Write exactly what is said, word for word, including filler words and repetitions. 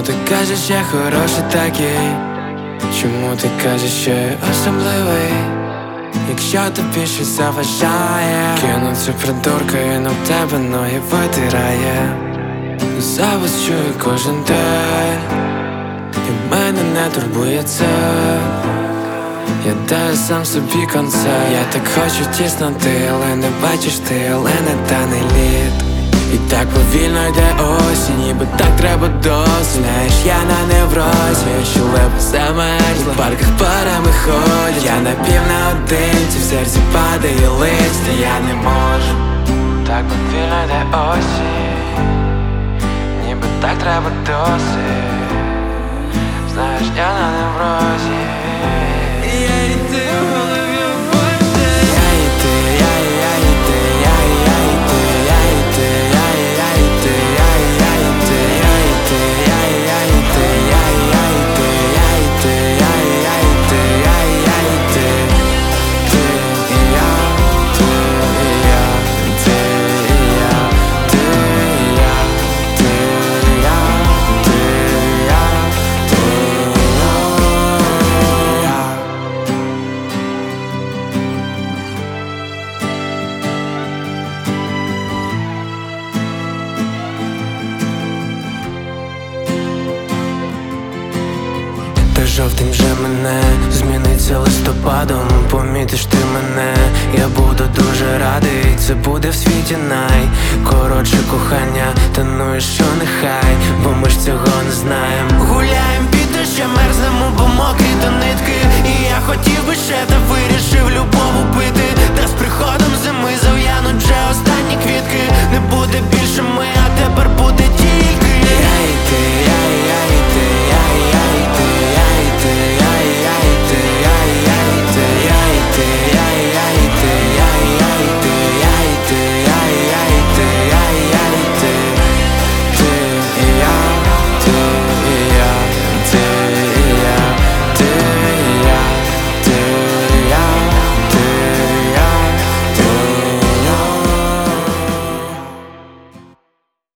ти кажеш, я хороший такий? Чому ти кажеш, що я особливий? Якщо тобі щось заважає, кину цю придурка і на тебе ноги витирає. Зависть чую кожен день, і мене не турбує це. Я даю сам собі концерт. Я так хочу тіснути, але не бачиш ти, але не даний лід. І так повільно йде осінь, ніби так треба досить. Знаєш, я на неврозі, що лепо замерзла. В парках парами ходять, я напів наодинці, в серці падає лист, і я не можу. Так повільно йде осінь, ніби так треба досить. Знаєш, я на неврозі. Я і ти в голові в очі. Я і ти, я і я і ти, я і я і ти, я і ти, я і я і ти, я і я і ти, я і ти, я і я і ти, я і я і ти, я і ти, я і я і ти, я і я і ти. Ти і я, ти і я, ти і я, ти і я, ти і я, ти і я, ти і я. Та жовтень вже мене зміниться листопадом. Помітиш ти мене, я буду дуже радий. Це буде в світі найкоротше кохання. Та ну і що нехай, бо ми ж цього не знаємо.